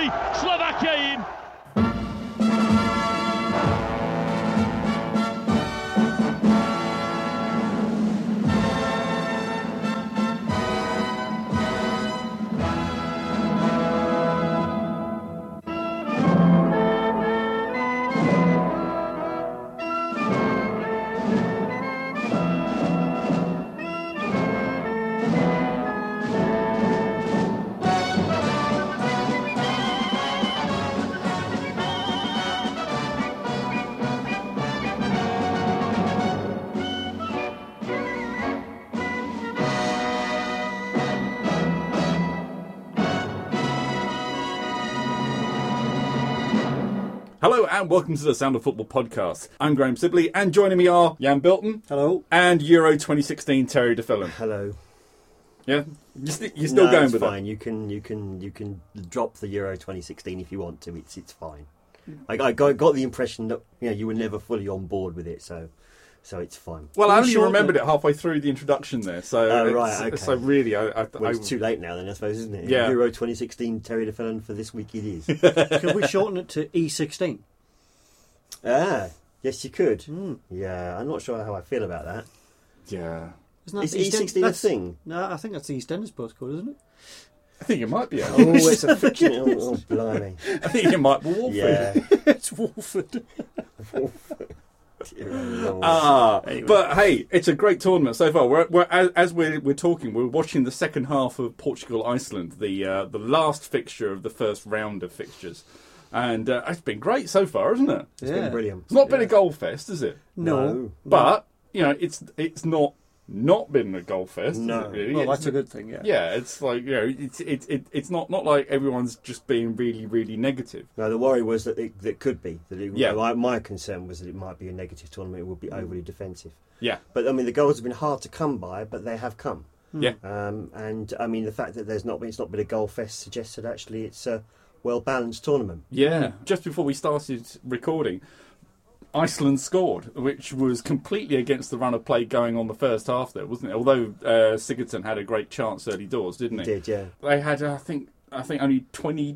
Italy, Slovakia in. Hello and welcome to the Sound of Football podcast. I'm Graham Sibley and joining me are Jan Bilton. Hello. And Euro 2016 Terry DeFillon. Hello. Yeah? You're still going with fine. it? You can drop the Euro 2016 if you want to. It's fine. I got the impression that you were never fully on board with it, so it's fine. Well, I only remembered it halfway through the introduction there, so right, okay. So really, it's too late now then, I suppose, isn't it? Yeah. Euro 2016 Terry DeFillon for this week it is. Could we shorten it to E16? Yes, you could. Yeah, I'm not sure how I feel about that. Yeah. Isn't that Is E16 a thing? No, I think that's the EastEnders postcode, isn't it? I think it might be. Oh, it's a fiction. Oh, blimey. I think it might be Wolford. Yeah. It's Wolford. Anyway. But hey, it's a great tournament so far. We're talking, we're watching the second half of Portugal-Iceland, the last fixture of the first round of fixtures. And it's been great so far, isn't it? It's been brilliant. It's not been a goal fest, is it? No. But, it's not been a goal fest, No. is it really? Well, that's a good thing, yeah. Yeah, it's like, it's not like everyone's just being really, really negative. No, the worry was that it could be. Yeah. My concern was that it might be a negative tournament. It would be overly defensive. Yeah. But, I mean, the goals have been hard to come by, but they have come. Yeah. And, I mean, the fact that it's not been a goal fest suggests that actually it's a well-balanced tournament. Yeah. Just before we started recording, Iceland scored, which was completely against the run of play going on the first half there, wasn't it? Although Sigurdsson had a great chance early doors, didn't he? He did, yeah. They had, I think only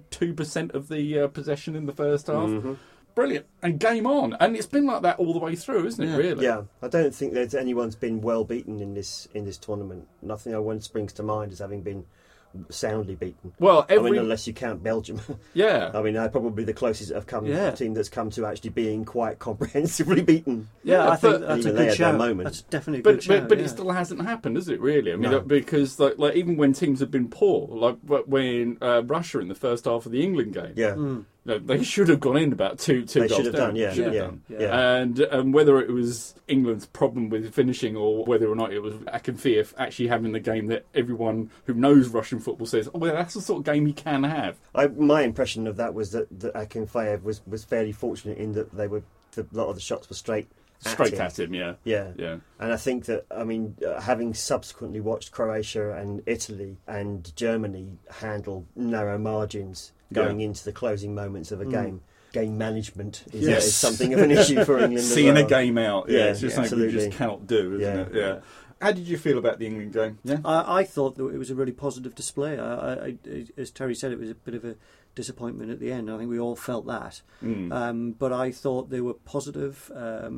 22% of the possession in the first half. Mm-hmm. Brilliant. And game on. And it's been like that all the way through, isn't it, really? Yeah. I don't think there's anyone's been well beaten in this tournament. Nothing I one springs to mind as having been soundly beaten. Well, unless you count Belgium. Yeah. I mean, they're probably the closest have come Yeah. team that's come to actually being quite comprehensively beaten. Yeah, I think but that's a even they good had their shout. moment. That's definitely a good shout. But yeah. it still hasn't happened, has it, really? I mean, No. because like even when teams have been poor, like when Russia in the first half of the England game, Yeah. they should have gone in about two They goals should have down. done, yeah. Should have Yeah. done. Yeah. And whether it was England's problem with finishing or whether or not it was Akinfeev actually having the game that everyone who knows Russian football says, oh, well, that's the sort of game he can have. My impression of that was that Akinfeev was fairly fortunate in that a lot of the shots were straight At him, yeah. Yeah. Yeah. And I think that, I mean, having subsequently watched Croatia and Italy and Germany handle narrow margins going into the closing moments of a game management is something of an issue for England. Seeing as well. a game out, it's just something you absolutely. just cannot do, isn't it? Yeah. How did you feel about the England game? Yeah. I thought that it was a really positive display. As Terry said, it was a bit of a disappointment at the end. I think we all felt that. But I thought they were positive.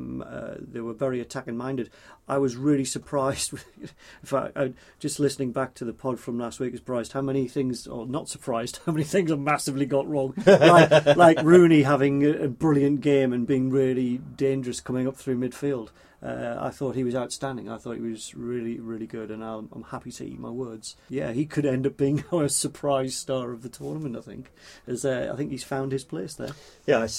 They were very attacking minded. I was really surprised. In fact, just listening back to the pod from last week, surprised how many things, or not surprised, how many things I massively got wrong. like Rooney having a brilliant game and being really dangerous coming up through midfield. I thought he was outstanding. I thought he was really, really good, and I'm happy to eat my words. Yeah, he could end up being our surprise star of the tournament, I think. I think he's found his place there. Yeah, I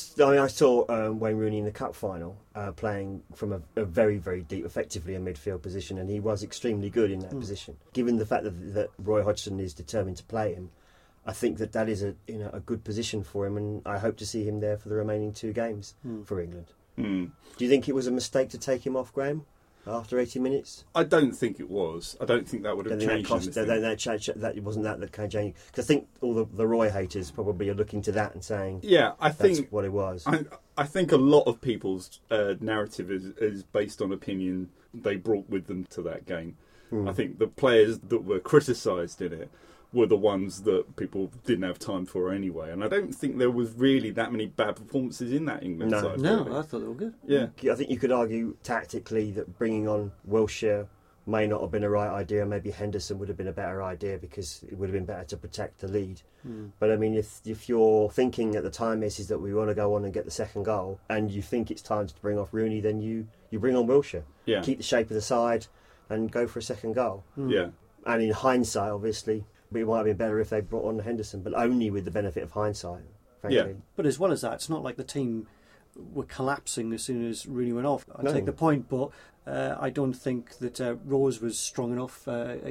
saw Wayne Rooney in the cup final playing from a very, very deep, effectively a midfield position, and he was extremely good in that position. Given the fact that Roy Hodgson is determined to play him, I think that is a good position for him, and I hope to see him there for the remaining two games for England. Do you think it was a mistake to take him off, Graham, after 80 minutes? I don't think it was. I don't think that would have changed anything. That wasn't that kind of change. Because I think all the Roy haters probably are looking to that and saying, yeah, I think that's what it was. I think a lot of people's narrative is based on opinion they brought with them to that game. I think the players that were criticised in it were the ones that people didn't have time for anyway. And I don't think there was really that many bad performances in that England side. No, really. I thought they were good. Yeah. I think you could argue tactically that bringing on Wilshere may not have been a right idea. Maybe Henderson would have been a better idea because it would have been better to protect the lead. But I mean, if your thinking at the time is that we want to go on and get the second goal, and you think it's time to bring off Rooney, then you bring on Wilshere. Yeah. Keep the shape of the side and go for a second goal. Yeah. And in hindsight, obviously, it might have been better if they brought on Henderson, but only with the benefit of hindsight, frankly. Yeah. But as well as that, it's not like the team were collapsing as soon as Rooney went off. I take the point, but I don't think that Rose was strong enough.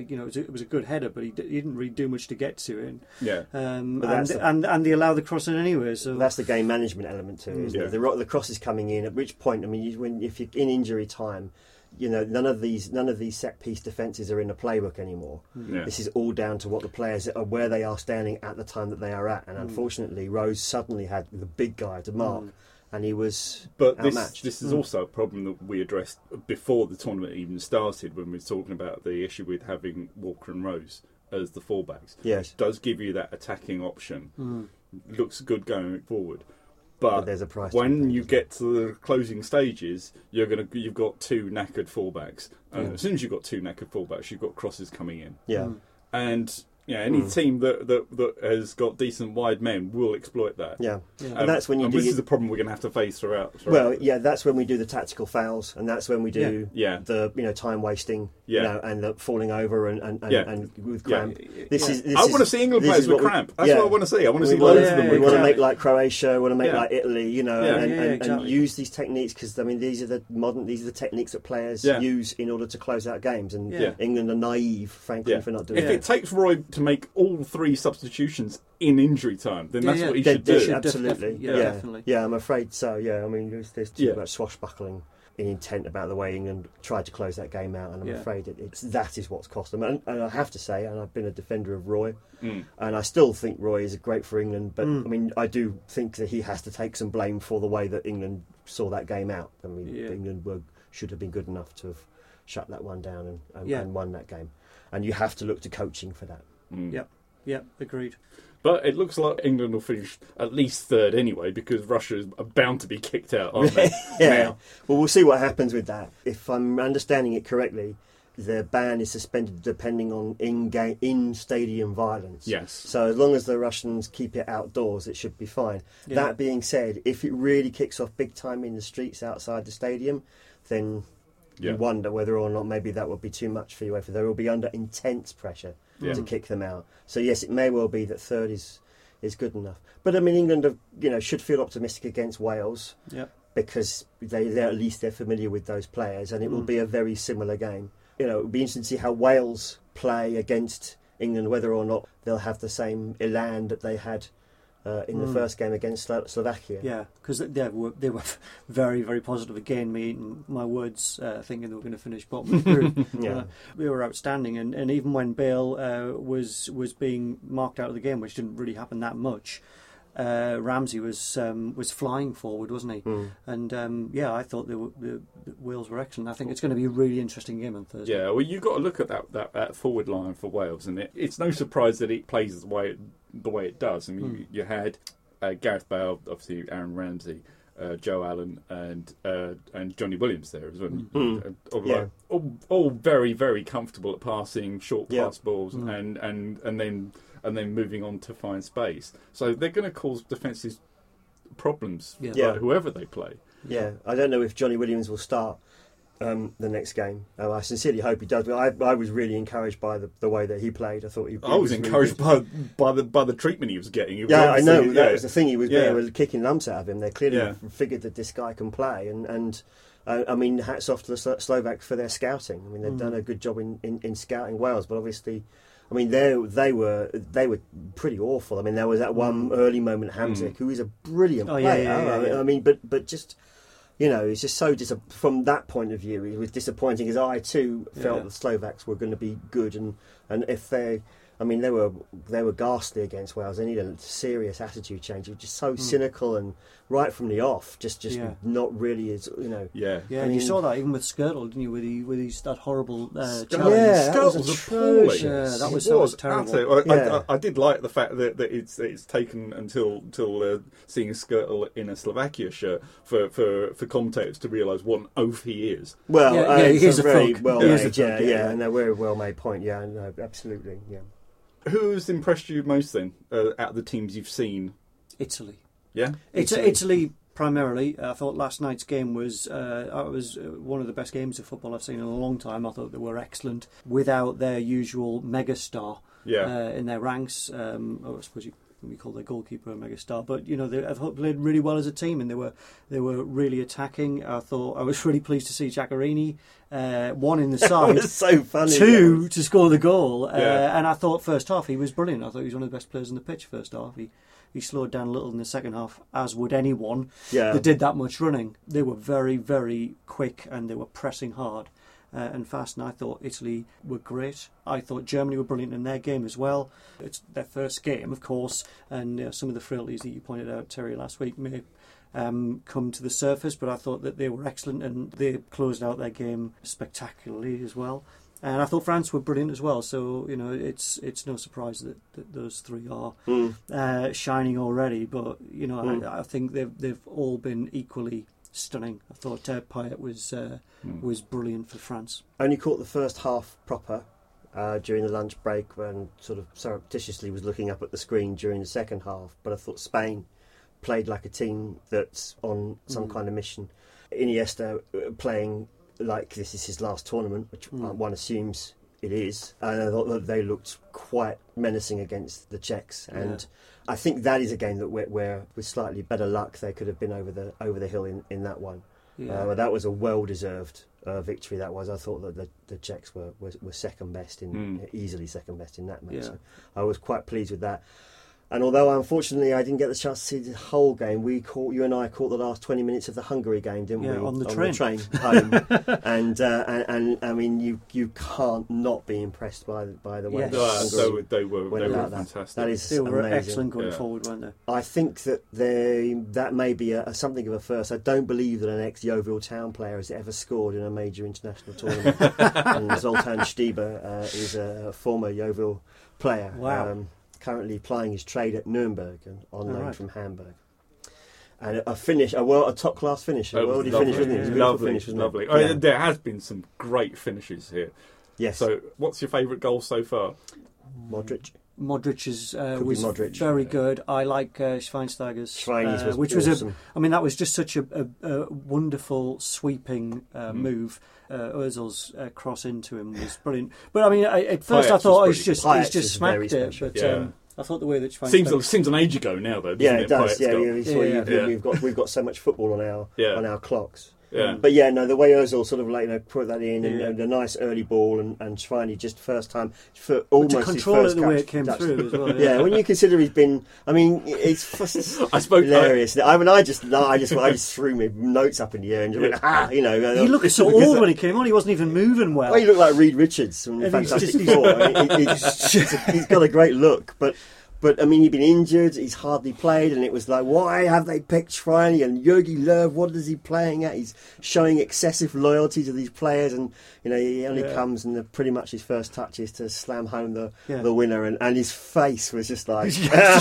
It was a good header, but he didn't really do much to get to it. Yeah. And they allow the cross in anyway. So that's the game management element to it, isn't it? The cross is coming in. At which point, I mean, if you're in injury time, none of these set piece defences are in the playbook anymore. Yeah. This is all down to what the players are, where they are standing at the time that they are at. And unfortunately, Rose suddenly had the big guy to mark. And he was outmatched. This is also a problem that we addressed before the tournament even started when we were talking about the issue with having Walker and Rose as the fullbacks. Yes. It does give you that attacking option. Looks good going forward. But there's a price when you get to the closing stages, you've got two knackered fullbacks. As soon as you've got two knackered fullbacks, you've got crosses coming in. Yeah. And any team that has got decent wide men will exploit that. Yeah. And that's when this is the problem we're going to have to face throughout. Well, that's when we do the tactical fouls, and that's when we do the time wasting, and the falling over and with cramp. I want to see England players with cramp. That's what I want to see. I want to see loads of them. We want to make like Croatia. We want to make like Italy. Exactly. And use these techniques because I mean these are the techniques that players use in order to close out games. And England are naive, frankly, for not doing it. If it takes Roy to make all three substitutions in injury time, then that's what he should do. do. Absolutely. Definitely. Yeah, I'm afraid so. Yeah, I mean, there's too much swashbuckling in intent about the way England tried to close that game out, and I'm afraid that is what's cost them. And I have to say, and I've been a defender of Roy, and I still think Roy is great for England, but I mean, I do think that he has to take some blame for the way that England saw that game out. I mean, England should have been good enough to have shut that one down and won that game. And you have to look to coaching for that. Yep, agreed. But it looks like England will finish at least third anyway, because Russia are bound to be kicked out, aren't they? Well, we'll see what happens with that. If I'm understanding it correctly, the ban is suspended depending on in-stadium violence. Yes. So as long as the Russians keep it outdoors, it should be fine. Yeah. That being said, if it really kicks off big time in the streets outside the stadium, then you wonder whether or not maybe that would be too much for UEFA. They will be under intense pressure to kick them out. So yes, it may well be that third is good enough. But I mean, England should feel optimistic against Wales because they're familiar with those players, and it will be a very similar game. It would be interesting to see how Wales play against England, whether or not they'll have the same elan that they had in the first game against Slovakia. Yeah, because they were very, very positive again, me eating my words, thinking they were going to finish bottom of the group. They were outstanding, and even when Bale was being marked out of the game, which didn't really happen that much, Ramsey was flying forward, wasn't he? And I thought the Wales were excellent. I think it's going to be a really interesting game on Thursday. Yeah, well, you've got to look at that forward line for Wales, and it's no surprise that it plays the way it does. I mean, you had Gareth Bale, obviously Aaron Ramsey, Joe Allen, and Johnny Williams there as well. All very, very comfortable at passing short pass balls, and then moving on to find space. So they're going to cause defences problems, whoever they play. Yeah, I don't know if Johnny Williams will start the next game. I sincerely hope he does. But I was really encouraged by the way that he played. I thought I was encouraged really by the treatment he was getting. I know that was the thing. They were kicking lumps out of him. They clearly figured that this guy can play, and I mean, hats off to the Slovaks for their scouting. I mean, they've done a good job in scouting Wales, but obviously, I mean, they were pretty awful. I mean, there was that one early moment, Hamzik, who is a brilliant player. I mean, but just. It's just so from that point of view, it was disappointing because I too felt the Slovaks were going to be good, and if they, I mean, they were ghastly against Wales. They needed a serious attitude change. It was just so cynical and right from the off, just not really as Yeah, and mean, you saw that even with Skirtle, didn't you? With his that horrible challenge. Yeah, Skirtle was atrocious. Yeah, that was terrible. Absolutely. I did like the fact that it's taken until seeing Skirtle in a Slovakia shirt for commentators to realise what an oath he is. Well, he is a very thug. well He is made, a thug, and a very well made point. Yeah, no, absolutely, yeah. Who's impressed you most then out of the teams you've seen? Italy. Yeah, Italy primarily. I thought last night's game was one of the best games of football I've seen in a long time. I thought they were excellent without their usual megastar in their ranks. I suppose we call their goalkeeper a megastar, but I thought they played really well as a team, and they were really attacking. I thought I was really pleased to see Giaccherini, one in the side, That was so funny. two to score the goal, and I thought first half he was brilliant. I thought he was one of the best players on the pitch first half. He slowed down a little in the second half, as would anyone that did that much running. They were very, very quick, and they were pressing hard and fast, and I thought Italy were great. I thought Germany were brilliant in their game as well. It's their first game, of course, and some of the frailties that you pointed out, Terry, last week may come to the surface, but I thought that they were excellent, and they closed out their game spectacularly as well. And I thought France were brilliant as well. So it's no surprise that those three are shining already. But I think they've all been equally stunning. I thought Payet was brilliant for France. Only caught the first half proper during the lunch break, and sort of surreptitiously was looking up at the screen during the second half. But I thought Spain played like a team that's on some kind of mission. Iniesta playing like this is his last tournament, which one assumes it is, and I thought that they looked quite menacing against the Czechs, and I think that is a game that where with slightly better luck they could have been over the hill in that one. That was a well-deserved victory. That was. I thought that the Czechs were second best easily second best in that match. So I was quite pleased with that. And although unfortunately I didn't get the chance to see the whole game, you and I caught the last 20 minutes of the Hungary game, didn't we? On the train home. and I mean you can't not be impressed by the way Hungary they were fantastic. They were amazing. Excellent going forward, weren't they? I think that that may be something of a first. I don't believe that an ex-Yeovil Town player has ever scored in a major international tournament. And Zoltan Stieber is a former Yeovil player. Wow. Currently plying his trade at Nuremberg and on loan from Hamburg. And a top class finish. A worldy finish, wasn't it? It was a beautiful finish, wasn't lovely. it? I mean, there has been some great finishes here. Yes. So, what's your favourite goal so far? Modric. Modric's was Modric. very good. I like Schweinsteiger's, Schweiny's which awesome. was that was just such a wonderful sweeping move. Ozil's cross into him was brilliant. But I mean, at first I thought he's just smacked it. But I thought the way that Schweinsteiger seems an age ago now, though. Yeah, it does. Payet's We've got so much football on our clocks. Yeah. But the way Ozil sort of put that in, and a nice early ball, and Schweini just first time for almost to control his first it the way catch, it came touch. through as well. Yeah, when you consider he's been, I mean, it's hilarious. I just threw my notes up in the air and just went, he looked so old when he came on. He wasn't even moving well. Well, he looked like Reed Richards from Fantastic Four. He's got a great look, But, I mean, he'd been injured, he's hardly played, and it was like, why have they picked Schweini? And Jogi Löw, what is he playing at? He's showing excessive loyalty to these players, and, he only comes, and pretty much his first touch is to slam home the winner, and his face was just like,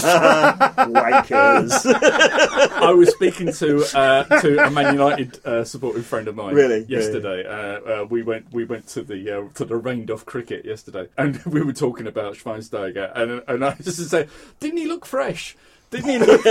wankers. I was speaking to a Man United supporting friend of mine yesterday. We went to the rained off cricket yesterday, and we were talking about Schweinsteiger, and I just said, didn't he look fresh? Didn't he look...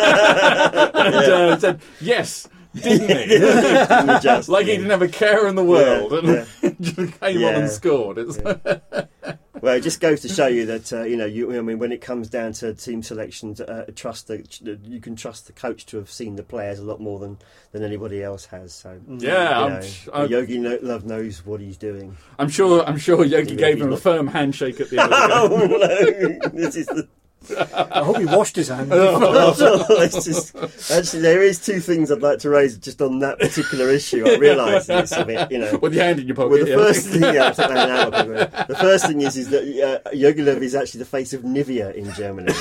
and said, yes, didn't he? He didn't have a care in the world, and just came on and scored. Well, it just goes to show you that when it comes down to team selections, you can trust the coach to have seen the players a lot more than anybody else has. So Jogi Löw knows what he's doing. I'm sure Jogi gave him a firm handshake at the end of the game. No, this is I hope he washed his hands. It's just, actually, there is two things I'd like to raise just on that particular issue. I realise it's a bit, with your hand in your pocket. Well, the first thing, the first thing is that Jogilev is actually the face of Nivea in Germany.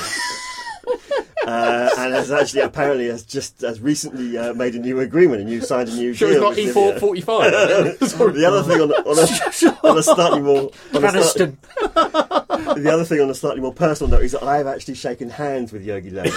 And has actually apparently has recently made a new agreement, and signed a new sure, deal. It's not E45. The other thing on a slightly more the other thing on a slightly more personal note is that I have actually shaken hands with Jogilev.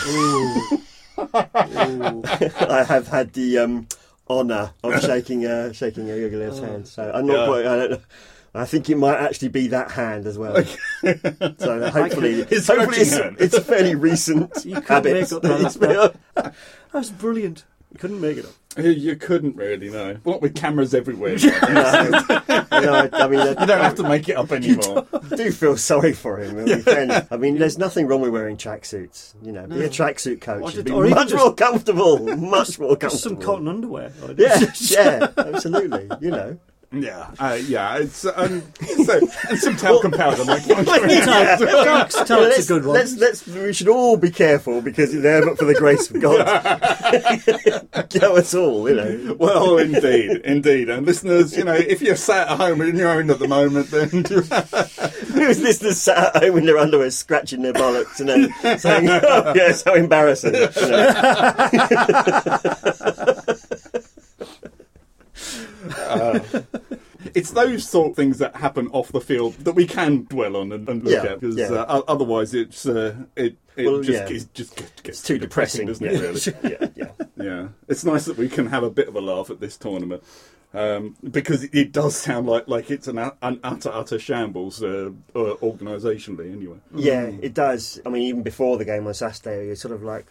I have had the honour of shaking Jogilev's hand. So I'm not quite. I don't know. I think it might actually be that hand as well. So hopefully it's a fairly recent You couldn't habit. make up that. That was brilliant. You couldn't make it up. You couldn't really, no. What with cameras everywhere. I mean, you don't have to make it up anymore. I do feel sorry for him. I mean, there's nothing wrong with wearing tracksuits. Be a tracksuit coach. It'd be much more comfortable. Much more comfortable. Just some cotton underwear. Yeah, absolutely. Yeah, it's and some talcum powder. Talc's a good one. We should all be careful because it's there but for the grace of God. Go us all, Well, indeed, and listeners, if you're sat at home in your own at the moment, then who's listeners sat at home in their underwear scratching their bollocks and then saying, "Oh, yeah, so embarrassing." It's those sort of things that happen off the field that we can dwell on and look at, because otherwise it just gets too depressing, doesn't it? Really? Yeah. It's nice that we can have a bit of a laugh at this tournament. Because it does sound like it's an utter shambles organisationally, anyway. Yeah, it does. I mean, even before the game on Saturday, it's sort of like,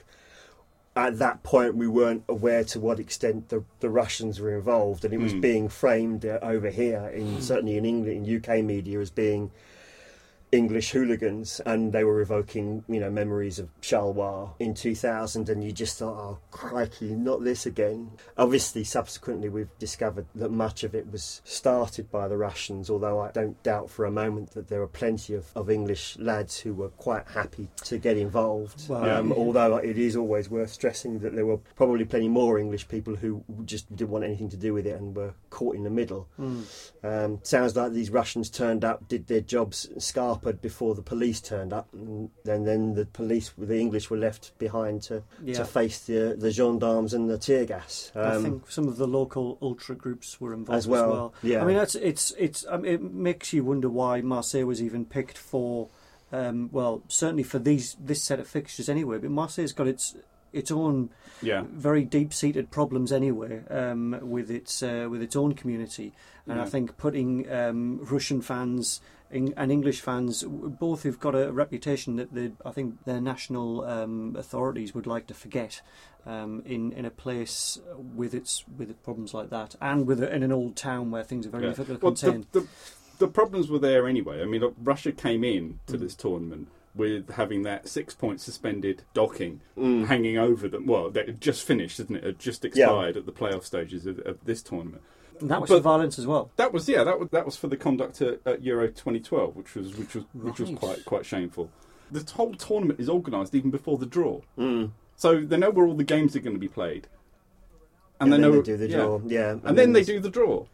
at that point, we weren't aware to what extent the Russians were involved, and it was being framed over here, certainly in England, in UK media, as being English hooligans, and they were evoking, memories of Charleroi in 2000, and you just thought, oh, crikey, not this again. Obviously, subsequently, we've discovered that much of it was started by the Russians, although I don't doubt for a moment that there were plenty of English lads who were quite happy to get involved. Although it is always worth stressing that there were probably plenty more English people who just didn't want anything to do with it and were caught in the middle. Sounds like these Russians turned up, did their jobs, scarpered before the police turned up, and then the English were left behind to face the gendarmes and the tear gas. I think some of the local ultra groups were involved as well. Yeah. I mean, it makes you wonder why Marseille was even picked for. Certainly for this set of fixtures anyway. But Marseille's got its own very deep-seated problems anyway with its own community, and I think putting Russian fans and English fans, both who've got a reputation that I think their national authorities would like to forget, in a place with its problems like that, and in an old town where things are very difficult to contain. The problems were there anyway. I mean, Russia came in to this tournament with having that 6-point suspended docking hanging over them. Well, that had just finished, isn't it? It had just expired at the playoff stages of this tournament. And that was for violence as well. That was for the conduct at Euro 2012, which was quite shameful. The whole tournament is organised even before the draw, so they know where all the games are going to be played, and then they do the draw. And then they do the draw.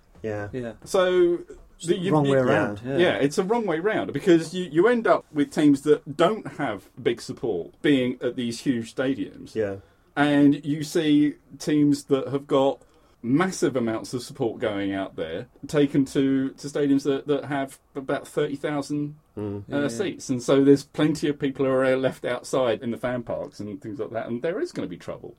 So. Wrong way around. It's a wrong way round, because you end up with teams that don't have big support being at these huge stadiums. And you see teams that have got massive amounts of support going out there taken to stadiums that have about 30,000 seats. And so there's plenty of people who are left outside in the fan parks and things like that, and there is going to be trouble.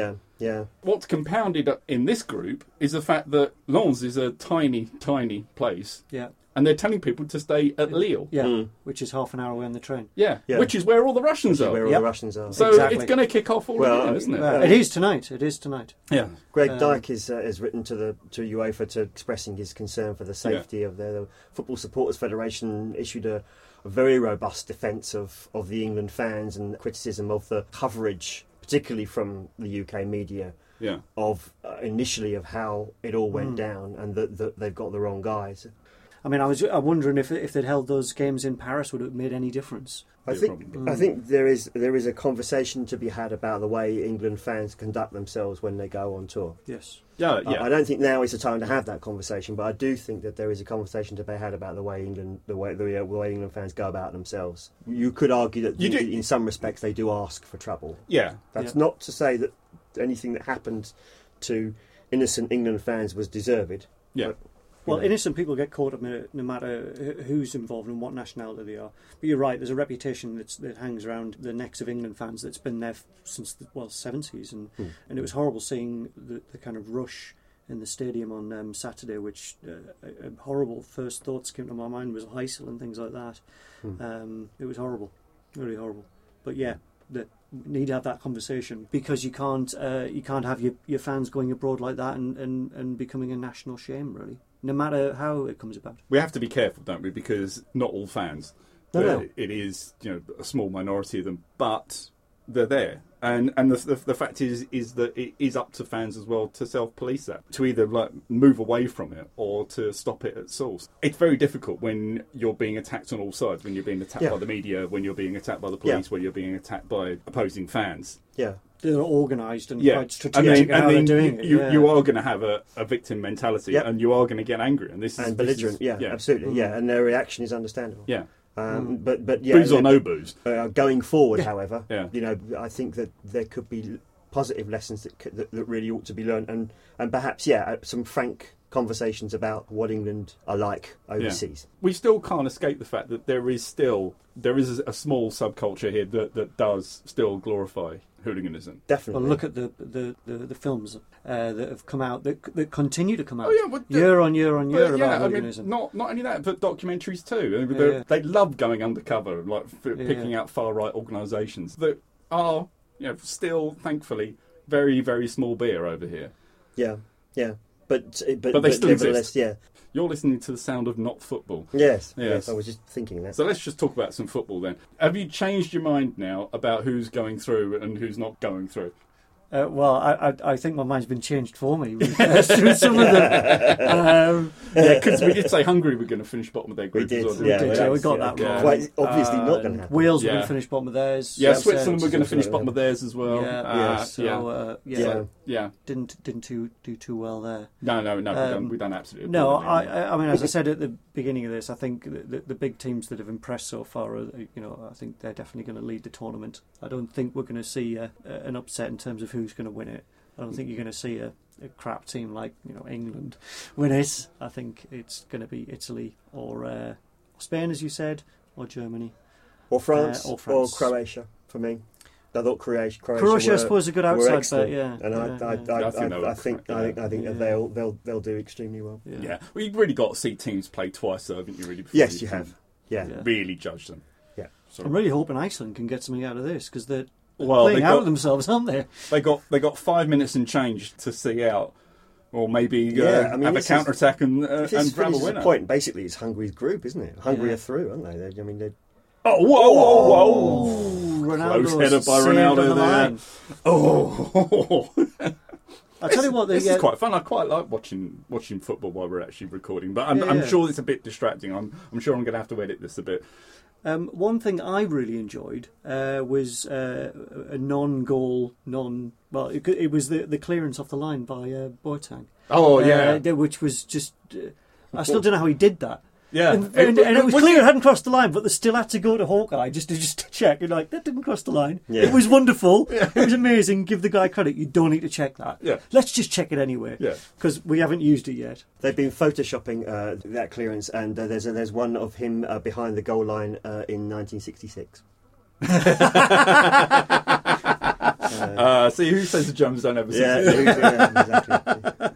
What's compounded in this group is the fact that Lens is a tiny, tiny place. And they're telling people to stay at Lille. Which is half an hour away on the train. Which is where all the Russians are. Where all the Russians are. So it's going to kick off all again, isn't it? It is tonight. Yeah. Greg Dyke has written to UEFA to expressing his concern for the safety of the Football Supporters Federation issued a very robust defence of the England fans and criticism of the coverage, particularly from the UK media, of initially of how it all went down, and that they've got the wrong guys. I mean, I'm wondering if they'd held those games in Paris, would it have made any difference? I think there is a conversation to be had about the way England fans conduct themselves when they go on tour. Yes. Yeah. I don't think now is the time to have that conversation, but I do think that there is a conversation to be had about the way England fans go about themselves. You could argue that in some respects they do ask for trouble. Yeah. That's not to say that anything that happened to innocent England fans was deserved. Yeah. Well, innocent people get caught up in it no matter who's involved and what nationality they are. But you're right, there's a reputation that hangs around the necks of England fans that's been there since the 70s. And it was horrible seeing the kind of rush in the stadium on Saturday, which horrible first thoughts came to my mind was Heysel and things like that. It was horrible, really horrible. But yeah, we need to have that conversation because you can't have your fans going abroad like that and becoming a national shame, really. No matter how it comes about. We have to be careful, don't we? Because not all fans. No. It is, a small minority of them, but they're there. And the fact is that it is up to fans as well to self-police that, to either move away from it or to stop it at source. It's very difficult when you're being attacked on all sides, when you're being attacked by the media, when you're being attacked by the police, when you're being attacked by opposing fans. Yeah. They're organised and quite strategic how they're doing it. You are going to have a victim mentality, and you are going to get angry, and belligerent. Absolutely, and their reaction is understandable. Yeah, but booze or no booze. Going forward, however, I think that there could be positive lessons that really ought to be learned, and perhaps some frank conversations about what England are like overseas. We still can't escape the fact that there is a small subculture here that does still glorify hooliganism. Definitely. Well, look at the films that have come out that continue to come out year on year on year about hooliganism. Not only that, but documentaries too. They love going undercover, picking out far right organisations that are still thankfully very, very small beer over here. Yeah. But they still exist. Yeah. You're listening to the sound of not football. Yes. I was just thinking that. So let's just talk about some football then. Have you changed your mind now about who's going through and who's not going through? Well, I think my mind's been changed for me through some of them. Because we did say Hungary were going to finish bottom of their group. We did. We got that wrong. Quite obviously not going to happen. Wales were going to finish bottom of theirs. Yeah, Switzerland were going to finish bottom of theirs as well. Didn't do too well there. No, we've done absolutely. No, I mean, as I said at the beginning of this, I think the big teams that have impressed so far, I think they're definitely going to lead the tournament. I don't think we're going to see an upset in terms of who's going to win it. I don't think you're going to see a crap team like England win it. I think it's going to be Italy or Spain, as you said, or Germany, or France, or Croatia for me. I thought Croatia, I suppose, a good outside bet, and I think that they'll do extremely well. Yeah, well, you've really got to see teams play twice, though, haven't you? Really, yes, you have. Really judge them. Yeah, I'm really hoping Iceland can get something out of this because they're playing out of themselves, aren't they? They got 5 minutes and change to see out. Or maybe have a counter-attack and grab a winner. The point. Basically, it's Hungary's group, isn't it? Hungary are through, aren't they? They're whoa! Ronaldo, close header by Ronaldo there. Oh! I'll tell you what. This is quite fun. I quite like watching football while we're actually recording, but I'm sure it's a bit distracting. I'm sure I'm going to have to edit this a bit. One thing I really enjoyed was a non-goal, it was the clearance off the line by Boateng. Oh yeah, which was just. I still don't know how he did that. Yeah, and it was clear it hadn't crossed the line, but they still had to go to Hawkeye just to check. You're like, that didn't cross the line. Yeah. It was wonderful. Yeah. It was amazing. Give the guy credit. You don't need to check that. Yeah. Let's just check it anyway. Yeah, because we haven't used it yet. They've been photoshopping that clearance, and there's one of him behind the goal line in 1966. See, who says the Germans don't ever see? Exactly.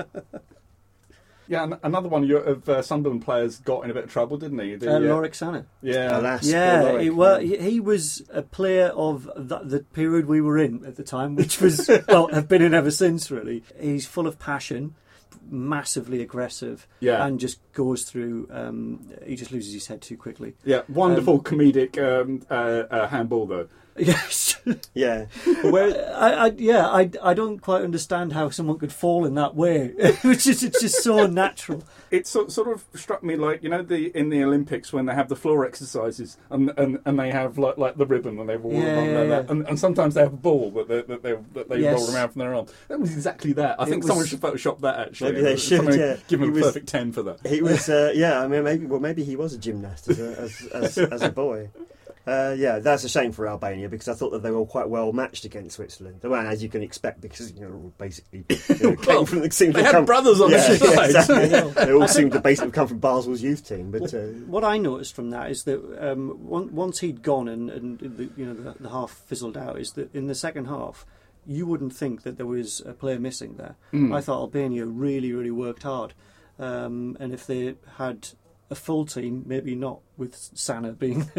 Yeah, another one of Sunderland players got in a bit of trouble, didn't he? Lorik Sana. Yeah, alas, he was a player of the period we were in at the time, which was have been in ever since. Really, he's full of passion, massively aggressive, and just goes through. He just loses his head too quickly. Yeah, wonderful comedic handball though. Yes. Yeah. But where, I don't quite understand how someone could fall in that way. It's just so unnatural. It sort of struck me like, you know, in the Olympics when they have the floor exercises and they have like the ribbon and they've all that, and sometimes they have a ball that they roll around from their arm. That was exactly that. I think someone should Photoshop that actually. Maybe they should. Yeah. Give him a perfect 10 for that. He was. I mean, maybe he was a gymnast as a boy. That's a shame for Albania because I thought that they were all quite well matched against Switzerland. Well, as you can expect, because basically came from the team. They had brothers on the side. Exactly. They all seemed to basically come from Basel's youth team. But what I noticed from that is that once he'd gone and the half fizzled out, is that in the second half you wouldn't think that there was a player missing there. I thought Albania really, really worked hard, and if they had a full team, maybe not with Sana being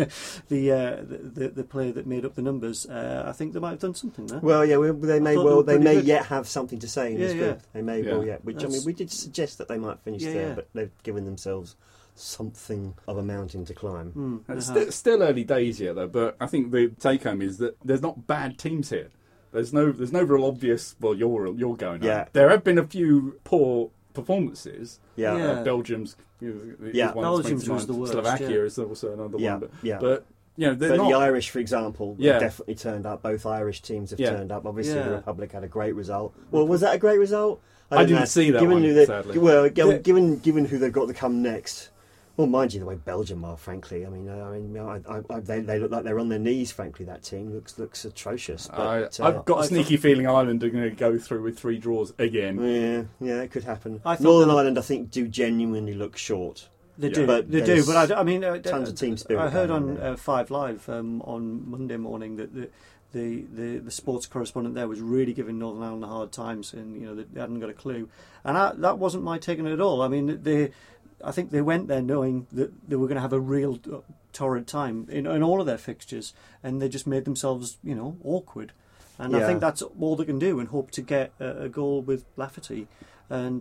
the player that made up the numbers, I think they might have done something there. Well, yeah, they may yet have something to say in this group. They may well yet. Which I mean, we did suggest that they might finish there, but they've given themselves something of a mountain to climb. It's still early days yet, though. But I think the take home is that there's not bad teams here. There's no real obvious. Well, you're going. Yeah. Home. There have been a few poor performances. Belgium's. Belgium's was the worst. Slovakia is also another one. But the Irish, for example, definitely turned up. Both Irish teams have turned up. Obviously, the Republic had a great result. Well, was that a great result? I didn't see that one, sadly. Well, given who they've got to come next. Well, mind you, the way Belgium are, frankly, I mean, they look like they're on their knees. Frankly, that team looks atrocious. But, I've got a sneaky feeling Ireland are going to go through with 3 draws again. Yeah, it could happen. Northern Ireland, I think, do genuinely look short. They do, but I mean, tons of team spirit. I heard on 5 Live on Monday morning that the sports correspondent there was really giving Northern Ireland a hard time, saying they hadn't got a clue, and that wasn't my taking it at all. I mean, I think they went there knowing that they were going to have a real torrid time in all of their fixtures, and they just made themselves, awkward. And I think that's all they can do, and hope to get a goal with Lafferty. And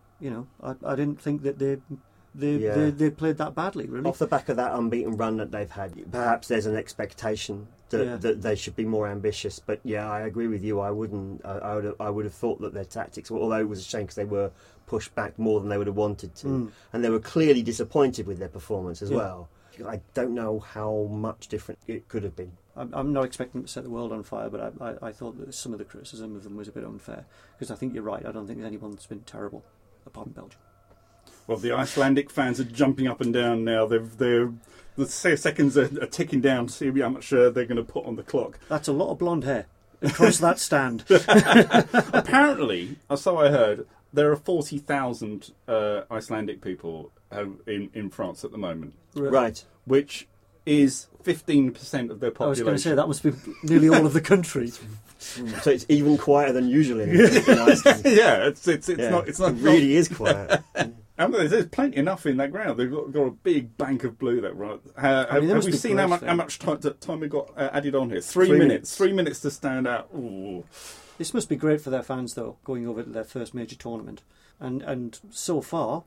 I didn't think that they played that badly, really. Off the back of that unbeaten run that they've had, perhaps there's an expectation that they should be more ambitious. But I agree with you. I wouldn't. I would have thought that their tactics, although it was a shame because they were pushed back more than they would have wanted to, and they were clearly disappointed with their performance as well. I don't know how much different it could have been. I'm not expecting to set the world on fire, but I thought that some of the criticism of them was a bit unfair, because I think you're right. I don't think there's anyone that's been terrible apart from Belgium. Well, the Icelandic fans are jumping up and down now. The seconds are ticking down to see how much they're going to put on the clock. That's a lot of blonde hair across that stand. Apparently, so I heard, there are 40,000 Icelandic people in France at the moment. Right. Which is 15% of their population. I was going to say, that must be nearly all of the country. So it's even quieter than usually in Iceland. It's not it really is quiet. And there's plenty enough in that ground. They've got a big bank of blue. That right. Have we seen how much time we got added on here? 3 minutes. 3 minutes to stand out. Ooh. This must be great for their fans, though, going over to their first major tournament. And so far,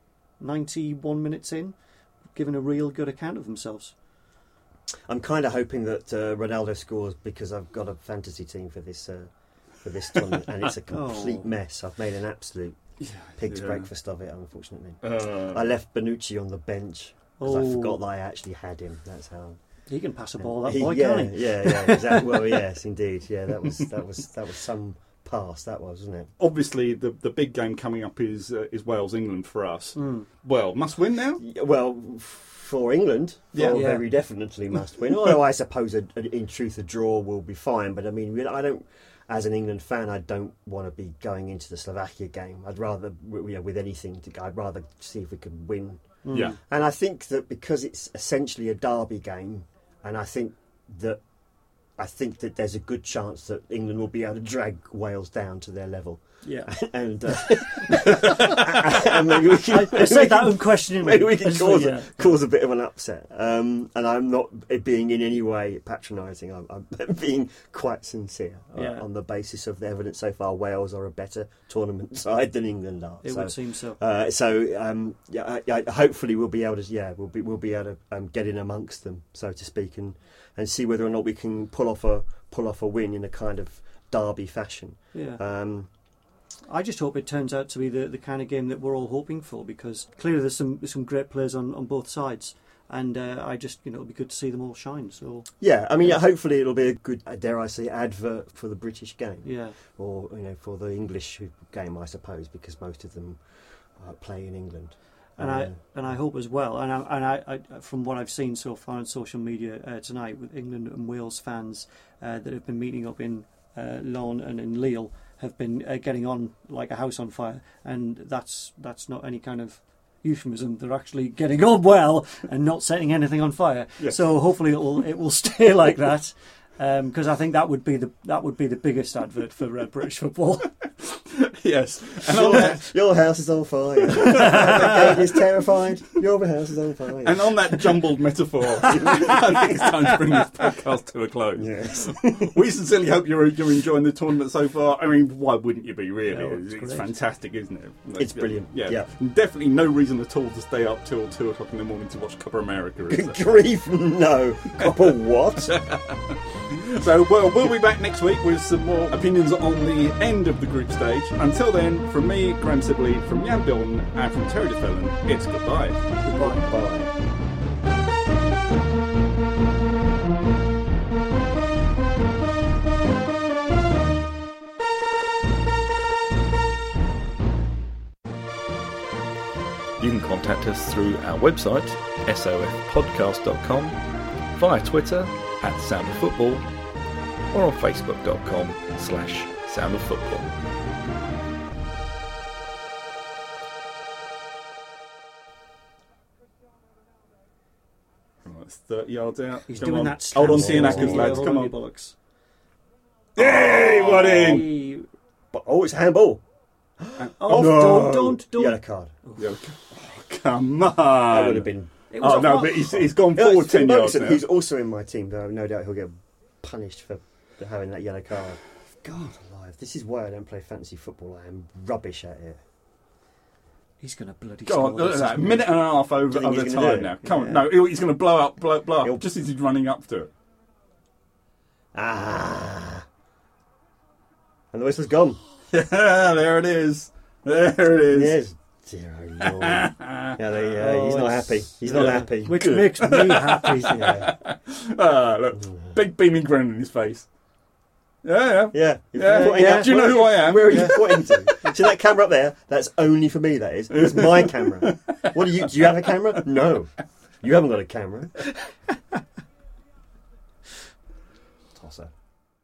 91 minutes in, giving a real good account of themselves. I'm kind of hoping that Ronaldo scores, because I've got a fantasy team for this tournament, and it's a complete mess. I've made an absolute pig's breakfast of it, unfortunately. I left Bonucci on the bench because I forgot that I actually had him. That's how. He can pass a ball, that boy, can't he? Yeah, exactly. Well, yes, indeed. Yeah, that was some pass. That was, wasn't it? Obviously, the big game coming up is Wales England for us. Well, must win now. Well, for England, very definitely must win. Although I suppose, in truth, a draw will be fine. But I mean, I don't. As an England fan, I don't want to be going into the Slovakia game. I'd rather, with anything, I'd rather see if we can win. Yeah. And I think that because it's essentially a derby game, and I think that there's a good chance that England will be able to drag Wales down to their level. Yeah, and maybe we can. I said that unquestioningly. Maybe we can cause a bit of an upset. And I'm not being in any way patronising. I'm being quite sincere on the basis of the evidence so far. Wales are a better tournament side than England are. It would seem so. Hopefully we'll be able to. We'll be able to get in amongst them, so to speak, and and see whether or not we can pull off a win in a kind of derby fashion. Yeah. I just hope it turns out to be the kind of game that we're all hoping for, because clearly there's some great players on both sides, and I just, it'll be good to see them all shine. So yeah, I mean, hopefully it'll be a good, dare I say, advert for the British game, yeah, or for the English game, I suppose, because most of them play in England. And I hope as well, and I from what I've seen so far on social media tonight, with England and Wales fans that have been meeting up in Laon and in Lille, have been getting on like a house on fire, and that's not any kind of euphemism. They're actually getting on well and not setting anything on fire. Yes. So hopefully it will stay like that, because I think that would be the biggest advert for British football. Yes, and your house is on fire. The gate is terrified. Your house is on fire. And on that jumbled metaphor, I think it's time to bring this podcast to a close. Yes. We sincerely hope you're enjoying the tournament so far. I mean, why wouldn't you be, really? No, it's fantastic, isn't it? It's brilliant. Yeah. Definitely no reason at all to stay up till 2 o'clock in the morning to watch Copa America, is there? Grief, no. Copa what? So, we'll be back next week with some more opinions on the end of the group stage. Until then, from me, Graham Sibley, from Jan Bilton, and from Terry DeFellon, it's goodbye. Goodbye. Bye. You can contact us through our website, sofpodcast.com, via Twitter @soundoffootball, or on facebook.com/soundoffootball. It's 30 yards out. He's Come doing on. that. Hold on to your knackers, lads. Come on. Bollocks. Yay! What in? Oh, it's handball. Oh, no. don't. Yellow card. Oh, come on. That would have been... But he's gone forward 10 yards now. He's also in my team, though. No doubt he'll get punished for having that yellow card. God alive. This is why I don't play fantasy football. I am rubbish at it. He's going to bloody go on, score this, a minute and a half over time now. Come on. No, he's going to blow up, just as he's running up to it. And the whistle's gone. Yeah, there it is. Yes. Dear Lord. He's not happy. He's not happy. Which makes me happy. Look, big beaming grin on his face. Yeah. Do you know who I am? Where are you pointing to? See that camera up there? That's only for me, that is. It's my camera. Do you have a camera? No. You haven't got a camera.